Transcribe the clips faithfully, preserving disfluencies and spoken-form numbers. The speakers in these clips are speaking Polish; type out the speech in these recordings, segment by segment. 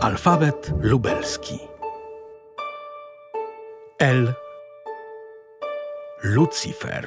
Alfabet lubelski. L. Lucyfer.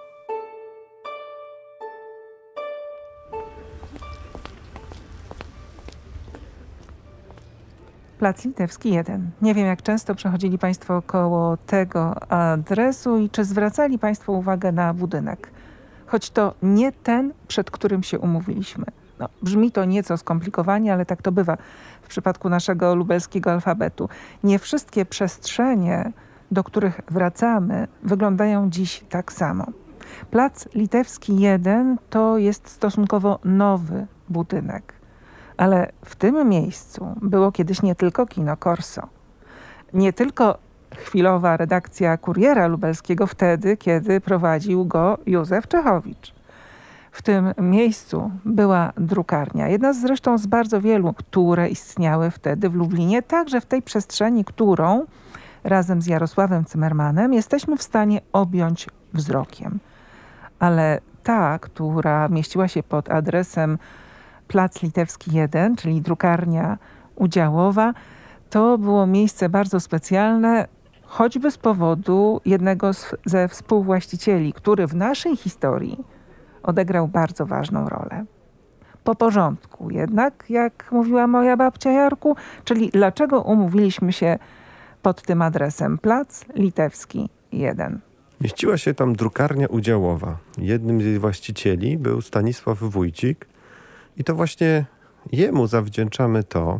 Plac Litewski jeden. Nie wiem, jak często przechodzili Państwo koło tego adresu i czy zwracali Państwo uwagę na budynek. Choć to nie ten, przed którym się umówiliśmy. No, brzmi to nieco skomplikowanie, ale tak to bywa w przypadku naszego lubelskiego alfabetu. Nie wszystkie przestrzenie, do których wracamy, wyglądają dziś tak samo. Plac Litewski jeden to jest stosunkowo nowy budynek. Ale w tym miejscu było kiedyś nie tylko kino Corso. Nie tylko chwilowa redakcja Kuriera Lubelskiego wtedy, kiedy prowadził go Józef Czechowicz. W tym miejscu była drukarnia, jedna z zresztą z bardzo wielu, które istniały wtedy w Lublinie, także w tej przestrzeni, którą razem z Jarosławem Cymmermanem jesteśmy w stanie objąć wzrokiem. Ale ta, która mieściła się pod adresem Plac Litewski jeden, czyli drukarnia udziałowa, to było miejsce bardzo specjalne, choćby z powodu jednego z, ze współwłaścicieli, który w naszej historii odegrał bardzo ważną rolę. Po porządku jednak, jak mówiła moja babcia Jarku, czyli dlaczego umówiliśmy się pod tym adresem Plac Litewski jeden. Mieściła się tam drukarnia udziałowa. Jednym z jej właścicieli był Stanisław Wójcik i to właśnie jemu zawdzięczamy to,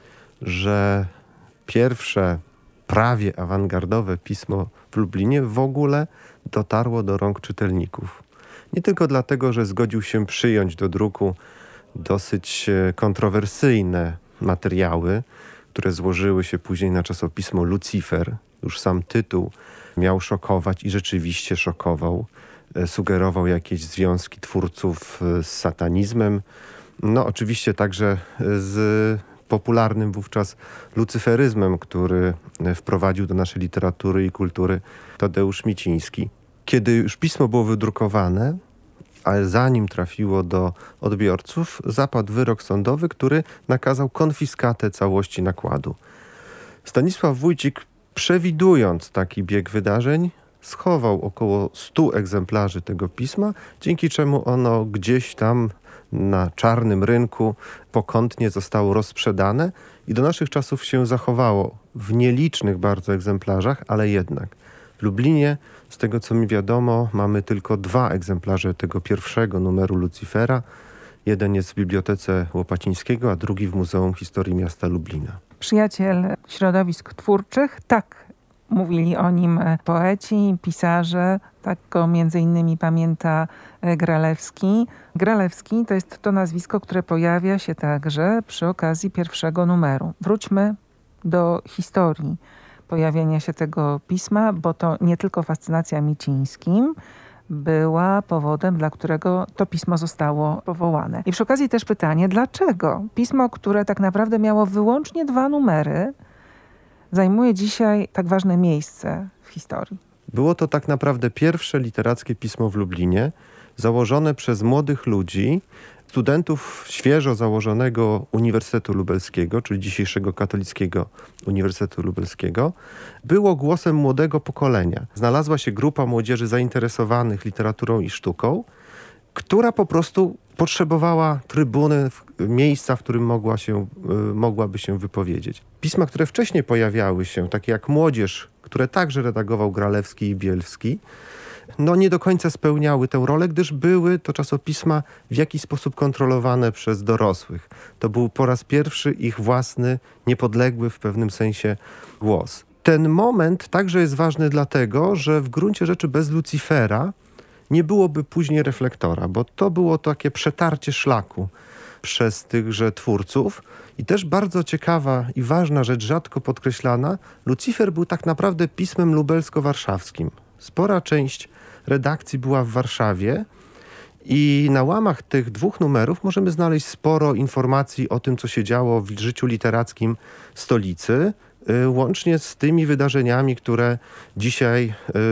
że pierwsze prawie awangardowe pismo w Lublinie w ogóle dotarło do rąk czytelników. Nie tylko dlatego, że zgodził się przyjąć do druku dosyć kontrowersyjne materiały, które złożyły się później na czasopismo Lucyfer. Już sam tytuł miał szokować i rzeczywiście szokował. Sugerował jakieś związki twórców z satanizmem. No oczywiście także z popularnym wówczas lucyferyzmem, który wprowadził do naszej literatury i kultury Tadeusz Miciński. Kiedy już pismo było wydrukowane, ale zanim trafiło do odbiorców, zapadł wyrok sądowy, który nakazał konfiskatę całości nakładu. Stanisław Wójcik, przewidując taki bieg wydarzeń, schował około stu egzemplarzy tego pisma, dzięki czemu ono gdzieś tam na czarnym rynku pokątnie zostało rozsprzedane i do naszych czasów się zachowało w nielicznych bardzo egzemplarzach, ale jednak. W Lublinie, z tego co mi wiadomo, mamy tylko dwa egzemplarze tego pierwszego numeru Lucyfera. Jeden jest w Bibliotece Łopacińskiego, a drugi w Muzeum Historii Miasta Lublina. Przyjaciel środowisk twórczych, tak mówili o nim poeci, pisarze, tak go między innymi pamięta Gralewski. Gralewski to jest to nazwisko, które pojawia się także przy okazji pierwszego numeru. Wróćmy do historii pojawienia się tego pisma, bo to nie tylko fascynacja Micińskim była powodem, dla którego to pismo zostało powołane. I przy okazji też pytanie, dlaczego pismo, które tak naprawdę miało wyłącznie dwa numery, zajmuje dzisiaj tak ważne miejsce w historii? Było to tak naprawdę pierwsze literackie pismo w Lublinie, założone przez młodych ludzi, studentów świeżo założonego Uniwersytetu Lubelskiego, czyli dzisiejszego Katolickiego Uniwersytetu Lubelskiego. Było głosem młodego pokolenia. Znalazła się grupa młodzieży zainteresowanych literaturą i sztuką, która po prostu potrzebowała trybuny, miejsca, w którym mogła się, mogłaby się wypowiedzieć. Pisma, które wcześniej pojawiały się, takie jak Młodzież, które także redagował Gralewski i Bielski, no nie do końca spełniały tę rolę, gdyż były to czasopisma w jakiś sposób kontrolowane przez dorosłych. To był po raz pierwszy ich własny, niepodległy w pewnym sensie głos. Ten moment także jest ważny dlatego, że w gruncie rzeczy bez Lucyfera nie byłoby później Reflektora, bo to było takie przetarcie szlaku przez tychże twórców. I też bardzo ciekawa i ważna rzecz, rzadko podkreślana, Lucyfer był tak naprawdę pismem lubelsko-warszawskim. Spora część redakcji była w Warszawie i na łamach tych dwóch numerów możemy znaleźć sporo informacji o tym, co się działo w życiu literackim stolicy. łącznie z tymi wydarzeniami, które dzisiaj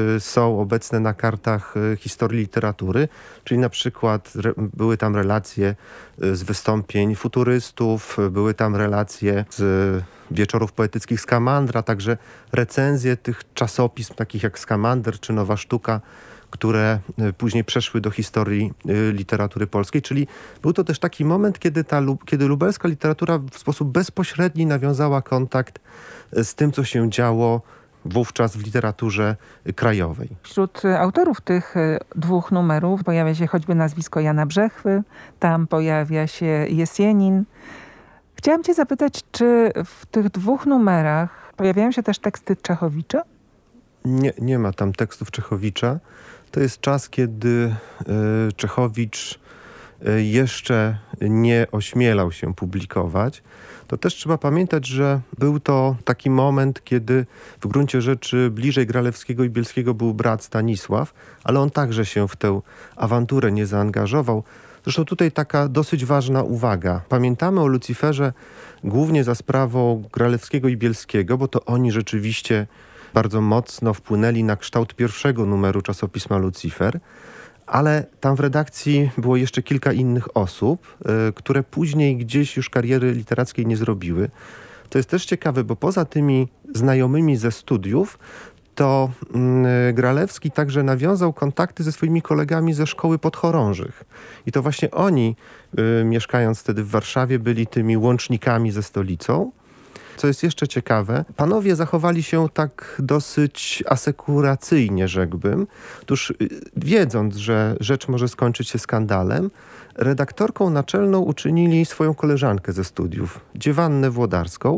są obecne na kartach historii literatury, czyli na przykład były tam relacje z wystąpień futurystów, były tam relacje z wieczorów poetyckich Skamandra, także recenzje tych czasopism takich jak Skamander czy Nowa Sztuka, które później przeszły do historii literatury polskiej, czyli był to też taki moment, kiedy, ta, kiedy lubelska literatura w sposób bezpośredni nawiązała kontakt z tym, co się działo wówczas w literaturze krajowej. Wśród autorów tych dwóch numerów pojawia się choćby nazwisko Jana Brzechwy, tam pojawia się Jesienin. Chciałam cię zapytać, czy w tych dwóch numerach pojawiają się też teksty Czechowicza? Nie, nie ma tam tekstów Czechowicza. To jest czas, kiedy y, Czechowicz y, jeszcze nie ośmielał się publikować. To też trzeba pamiętać, że był to taki moment, kiedy w gruncie rzeczy bliżej Gralewskiego i Bielskiego był brat Stanisław, ale on także się w tę awanturę nie zaangażował. Zresztą tutaj taka dosyć ważna uwaga. Pamiętamy o Lucyferze głównie za sprawą Gralewskiego i Bielskiego, bo to oni rzeczywiście bardzo mocno wpłynęli na kształt pierwszego numeru czasopisma Lucyfer, ale tam w redakcji było jeszcze kilka innych osób, y, które później gdzieś już kariery literackiej nie zrobiły. To jest też ciekawe, bo poza tymi znajomymi ze studiów, to y, Gralewski także nawiązał kontakty ze swoimi kolegami ze szkoły podchorążych. I to właśnie oni, y, mieszkając wtedy w Warszawie, byli tymi łącznikami ze stolicą. Co jest jeszcze ciekawe, panowie zachowali się tak dosyć asekuracyjnie, rzekłbym. Otóż wiedząc, że rzecz może skończyć się skandalem, redaktorką naczelną uczynili swoją koleżankę ze studiów, Dziewannę Włodarską,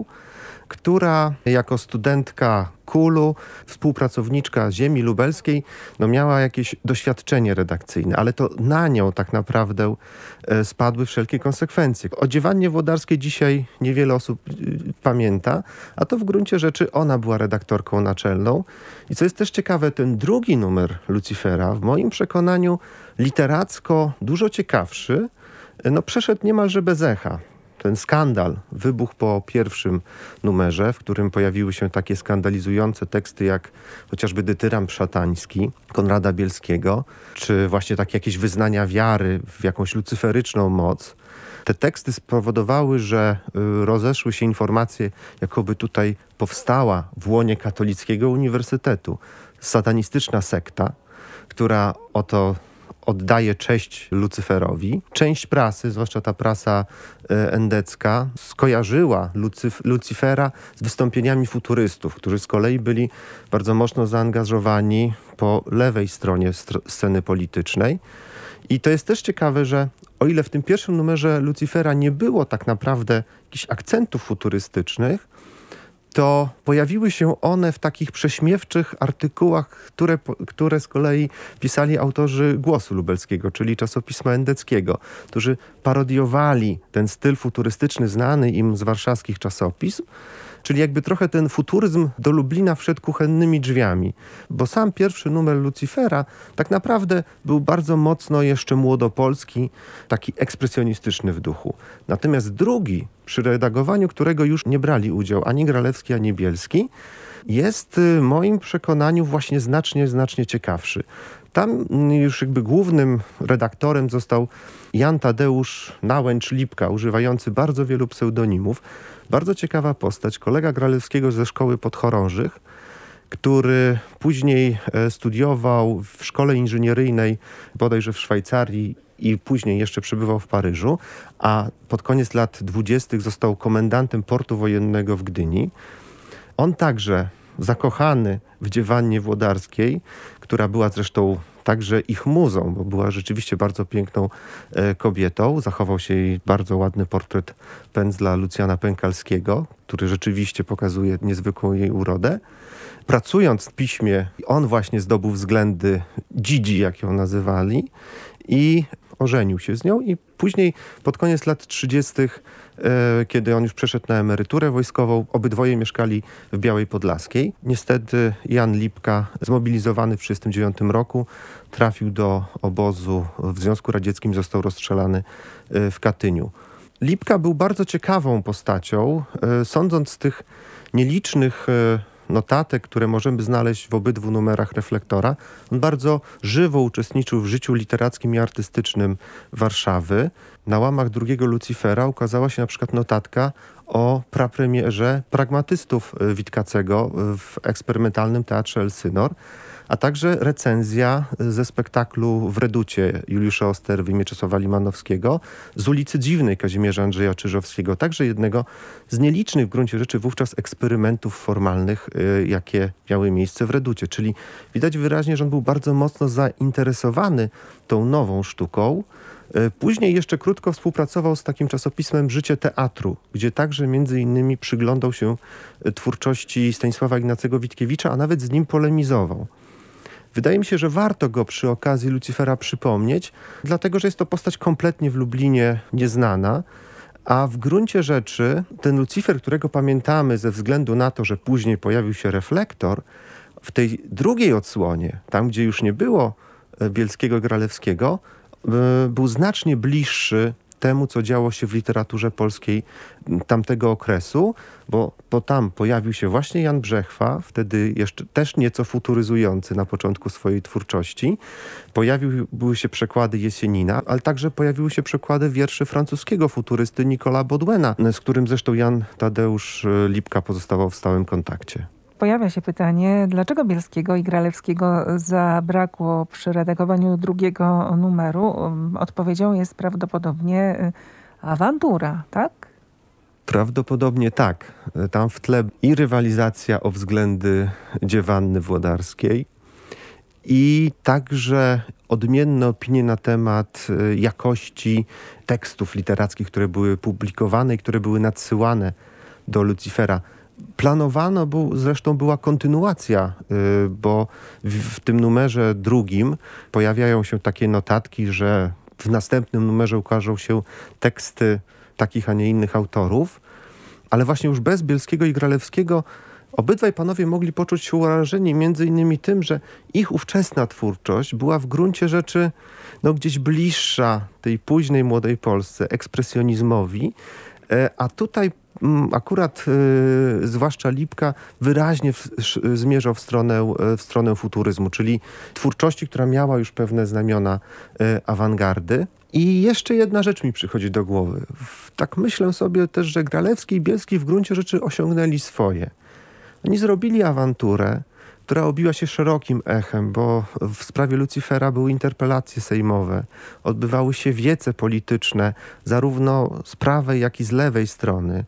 która jako studentka Kulu, współpracowniczka Ziemi Lubelskiej, no miała jakieś doświadczenie redakcyjne, ale to na nią tak naprawdę e, spadły wszelkie konsekwencje. O Dziewannie Włodarskiej dzisiaj niewiele osób y, pamięta, a to w gruncie rzeczy ona była redaktorką naczelną. I co jest też ciekawe, ten drugi numer Lucyfera, w moim przekonaniu literacko dużo ciekawszy, no przeszedł niemalże bez echa. Ten skandal wybuchł po pierwszym numerze, w którym pojawiły się takie skandalizujące teksty jak chociażby Dytyram szatański Konrada Bielskiego, czy właśnie takie jakieś wyznania wiary w jakąś lucyferyczną moc. Te teksty spowodowały, że rozeszły się informacje, jakoby tutaj powstała w łonie katolickiego uniwersytetu satanistyczna sekta, która oto oddaje cześć Lucyferowi. Część prasy, zwłaszcza ta prasa e, endecka, skojarzyła Lucyf- Lucyfera z wystąpieniami futurystów, którzy z kolei byli bardzo mocno zaangażowani po lewej stronie str- sceny politycznej. I to jest też ciekawe, że o ile w tym pierwszym numerze Lucyfera nie było tak naprawdę jakichś akcentów futurystycznych, to pojawiły się one w takich prześmiewczych artykułach, które, które z kolei pisali autorzy Głosu Lubelskiego, czyli czasopisma endeckiego, którzy parodiowali ten styl futurystyczny znany im z warszawskich czasopism, czyli jakby trochę ten futuryzm do Lublina wszedł kuchennymi drzwiami, bo sam pierwszy numer Lucyfera tak naprawdę był bardzo mocno jeszcze młodopolski, taki ekspresjonistyczny w duchu. Natomiast drugi, przy redagowaniu którego już nie brali udział ani Gralewski, ani Bielski, jest w moim przekonaniu właśnie znacznie, znacznie ciekawszy. Tam już jakby głównym redaktorem został Jan Tadeusz Nałęcz-Lipka, używający bardzo wielu pseudonimów. Bardzo ciekawa postać, kolega Gralewskiego ze szkoły podchorążych, który później studiował w szkole inżynieryjnej bodajże w Szwajcarii i później jeszcze przebywał w Paryżu, a pod koniec lat dwudziestych został komendantem portu wojennego w Gdyni. On także zakochany w Dziewannie Włodarskiej, która była zresztą także ich muzą, bo była rzeczywiście bardzo piękną e, kobietą. Zachował się jej bardzo ładny portret pędzla Lucjana Pękalskiego, który rzeczywiście pokazuje niezwykłą jej urodę. Pracując w piśmie, on właśnie zdobył względy Dzidzi, jak ją nazywali, i ożenił się z nią i później pod koniec lat trzydziestych, e, kiedy on już przeszedł na emeryturę wojskową, obydwoje mieszkali w Białej Podlaskiej. Niestety Jan Lipka, zmobilizowany w tysiąc dziewięćset trzydziestym dziewiątym roku, trafił do obozu w Związku Radzieckim, został rozstrzelany e, w Katyniu. Lipka był bardzo ciekawą postacią. Sądząc z tych nielicznych notatek, które możemy znaleźć w obydwu numerach Reflektora, on bardzo żywo uczestniczył w życiu literackim i artystycznym Warszawy. Na łamach drugiego Lucyfera ukazała się na przykład notatka o prapremierze Pragmatystów Witkacego w eksperymentalnym teatrze Elsinor, a także recenzja ze spektaklu w Reducie Juliusza Osterwy i Mieczysława Limanowskiego z ulicy Dziwnej Kazimierza Andrzeja Czyżowskiego. Także jednego z nielicznych w gruncie rzeczy wówczas eksperymentów formalnych, jakie miały miejsce w Reducie. Czyli widać wyraźnie, że on był bardzo mocno zainteresowany tą nową sztuką. Później jeszcze krótko współpracował z takim czasopismem Życie Teatru, gdzie także między innymi przyglądał się twórczości Stanisława Ignacego Witkiewicza, a nawet z nim polemizował. Wydaje mi się, że warto go przy okazji Lucyfera przypomnieć, dlatego że jest to postać kompletnie w Lublinie nieznana, a w gruncie rzeczy ten Lucyfer, którego pamiętamy ze względu na to, że później pojawił się Reflektor, w tej drugiej odsłonie, tam gdzie już nie było Bielskiego i Gralewskiego, był znacznie bliższy temu, co działo się w literaturze polskiej tamtego okresu, bo, bo tam pojawił się właśnie Jan Brzechwa, wtedy jeszcze też nieco futuryzujący na początku swojej twórczości. Pojawiły się przekłady Jesienina, ale także pojawiły się przekłady wierszy francuskiego futurysty Nicola Baudouina, z którym zresztą Jan Tadeusz Lipka pozostawał w stałym kontakcie. Pojawia się pytanie, dlaczego Bielskiego i Gralewskiego zabrakło przy redagowaniu drugiego numeru? Odpowiedzią jest prawdopodobnie awantura, tak? Prawdopodobnie tak. Tam w tle i rywalizacja o względy Dziewanny Włodarskiej i także odmienne opinie na temat jakości tekstów literackich, które były publikowane i które były nadsyłane do Lucyfera. Planowano, bo zresztą była kontynuacja, bo w, w tym numerze drugim pojawiają się takie notatki, że w następnym numerze ukażą się teksty takich, a nie innych autorów, ale właśnie już bez Bielskiego i Gralewskiego obydwaj panowie mogli poczuć się urażeni między innymi tym, że ich ówczesna twórczość była w gruncie rzeczy no, gdzieś bliższa tej późnej młodej Polsce, ekspresjonizmowi, a tutaj akurat y, zwłaszcza Lipka wyraźnie w, sz, zmierzał w stronę, w stronę futuryzmu, czyli twórczości, która miała już pewne znamiona y, awangardy. I jeszcze jedna rzecz mi przychodzi do głowy. W, tak myślę sobie też, że Gralewski i Bielski w gruncie rzeczy osiągnęli swoje. Oni zrobili awanturę, która obiła się szerokim echem, bo w sprawie Lucyfera były interpelacje sejmowe, odbywały się wiece polityczne, zarówno z prawej, jak i z lewej strony.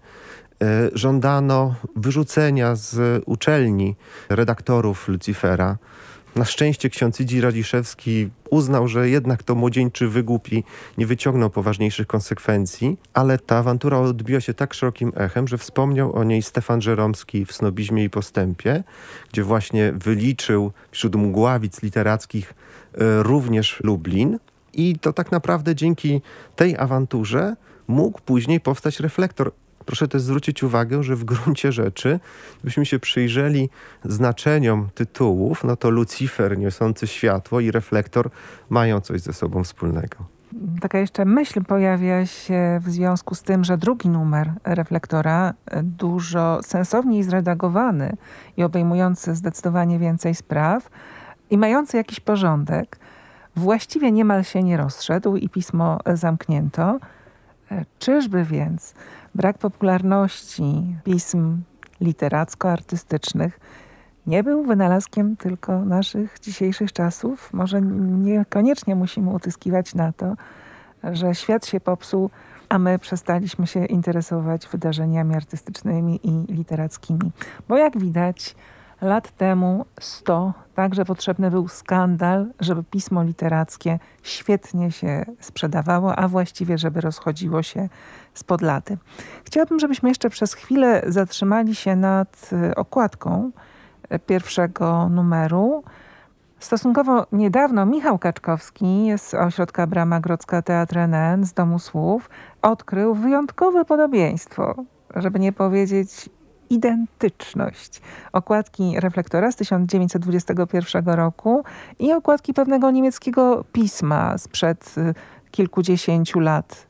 Żądano wyrzucenia z uczelni redaktorów Lucyfera. Na szczęście ksiądz Idzi Radziszewski uznał, że jednak to młodzieńczy wygłup i nie wyciągnął poważniejszych konsekwencji, ale ta awantura odbiła się tak szerokim echem, że wspomniał o niej Stefan Żeromski w Snobizmie i Postępie, gdzie właśnie wyliczył wśród mgławic literackich y, również Lublin. I to tak naprawdę dzięki tej awanturze mógł później powstać Reflektor. Proszę też zwrócić uwagę, że w gruncie rzeczy, gdybyśmy się przyjrzeli znaczeniom tytułów, no to Lucyfer niosący światło i Reflektor mają coś ze sobą wspólnego. Taka jeszcze myśl pojawia się w związku z tym, że drugi numer Reflektora, dużo sensowniej zredagowany i obejmujący zdecydowanie więcej spraw i mający jakiś porządek, właściwie niemal się nie rozszedł i pismo zamknięto. Czyżby więc brak popularności pism literacko-artystycznych nie był wynalazkiem tylko naszych dzisiejszych czasów? Może niekoniecznie musimy utyskiwać na to, że świat się popsuł, a my przestaliśmy się interesować wydarzeniami artystycznymi i literackimi. Bo jak widać, lat temu sto także potrzebny był skandal, żeby pismo literackie świetnie się sprzedawało, a właściwie, żeby rozchodziło się spod laty. Chciałabym, żebyśmy jeszcze przez chwilę zatrzymali się nad okładką pierwszego numeru. Stosunkowo niedawno Michał Kaczkowski z ośrodka Brama Grodzka Teatr N N z Domu Słów odkrył wyjątkowe podobieństwo, żeby nie powiedzieć identyczność okładki Reflektora z tysiąc dziewięćset dwudziestego pierwszego roku i okładki pewnego niemieckiego pisma sprzed kilkudziesięciu lat. W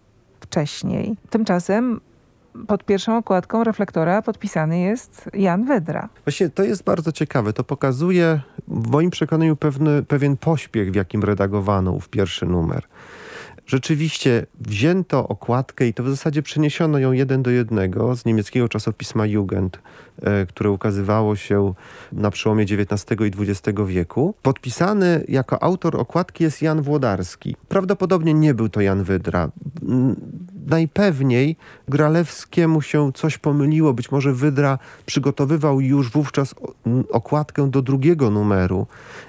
wcześniej. Tymczasem pod pierwszą okładką Reflektora podpisany jest Jan Wydra. Właśnie to jest bardzo ciekawe. To pokazuje w moim przekonaniu pewny, pewien pośpiech, w jakim redagowano ów pierwszy numer. Rzeczywiście wzięto okładkę i to w zasadzie przeniesiono ją jeden do jednego z niemieckiego czasopisma Jugend, e, które ukazywało się na przełomie dziewiętnastego i dwudziestego wieku. Podpisany jako autor okładki jest Jan Włodarski. Prawdopodobnie nie był to Jan Wydra. Najpewniej Gralewskiemu się coś pomyliło. Być może Wydra przygotowywał już wówczas okładkę do drugiego numeru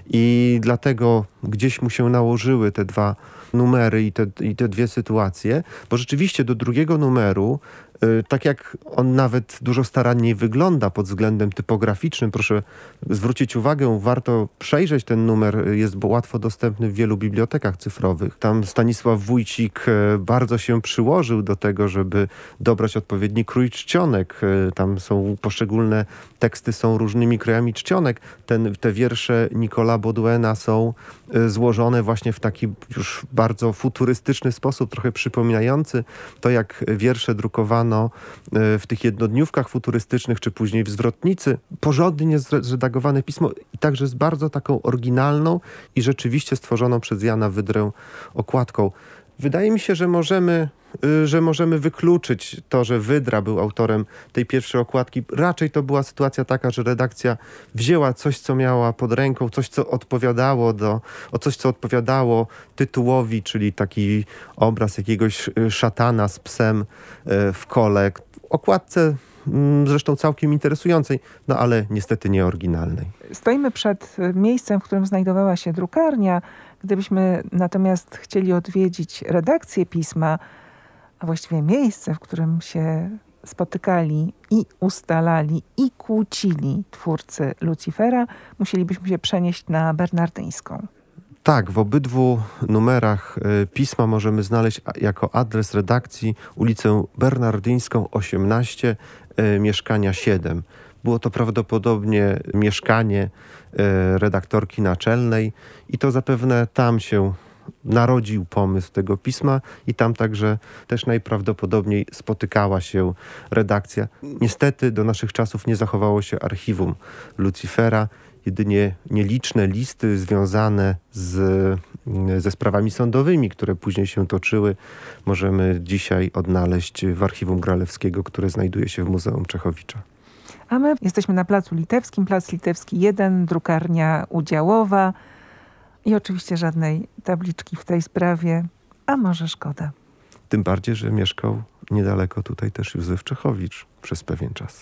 i dlatego gdzieś mu się nałożyły te dwa numery i te, i te dwie sytuacje, bo rzeczywiście do drugiego numeru, yy, tak jak on nawet dużo staranniej wygląda pod względem typograficznym, proszę zwrócić uwagę, warto przejrzeć ten numer, jest bo łatwo dostępny w wielu bibliotekach cyfrowych. Tam Stanisław Wójcik yy, bardzo się przyłożył do tego, żeby dobrać odpowiedni krój czcionek. Yy, tam są poszczególne teksty, są różnymi krojami czcionek. Ten, te wiersze Nicola Bauduina są yy, złożone właśnie w taki już bardzo futurystyczny sposób, trochę przypominający to, jak wiersze drukowano w tych jednodniówkach futurystycznych, czy później w zwrotnicy. Porządnie zredagowane pismo i także z bardzo taką oryginalną i rzeczywiście stworzoną przez Jana Wydrę okładką. Wydaje mi się, że możemy, że możemy wykluczyć to, że Wydra był autorem tej pierwszej okładki. Raczej to była sytuacja taka, że redakcja wzięła coś, co miała pod ręką, coś, co odpowiadało do, o coś, co odpowiadało tytułowi, czyli taki obraz jakiegoś szatana z psem w kole. Okładce zresztą całkiem interesującej, no ale niestety nie oryginalnej. Stoimy przed miejscem, w którym znajdowała się drukarnia. Gdybyśmy natomiast chcieli odwiedzić redakcję pisma, a właściwie miejsce, w którym się spotykali i ustalali i kłócili twórcy Lucyfera, musielibyśmy się przenieść na Bernardyńską. Tak, w obydwu numerach y, pisma możemy znaleźć a, jako adres redakcji ulicę Bernardyńską osiemnaście, y, mieszkania siedem. Było to prawdopodobnie mieszkanie y, redaktorki naczelnej i to zapewne tam się narodził pomysł tego pisma i tam także też najprawdopodobniej spotykała się redakcja. Niestety do naszych czasów nie zachowało się archiwum Lucyfera. Jedynie nieliczne listy związane z, ze sprawami sądowymi, które później się toczyły, możemy dzisiaj odnaleźć w archiwum Gralewskiego, które znajduje się w Muzeum Czechowicza. A my jesteśmy na Placu Litewskim, Plac Litewski jeden, drukarnia udziałowa i oczywiście żadnej tabliczki w tej sprawie, a może szkoda. Tym bardziej, że mieszkał niedaleko tutaj też Józef Czechowicz przez pewien czas.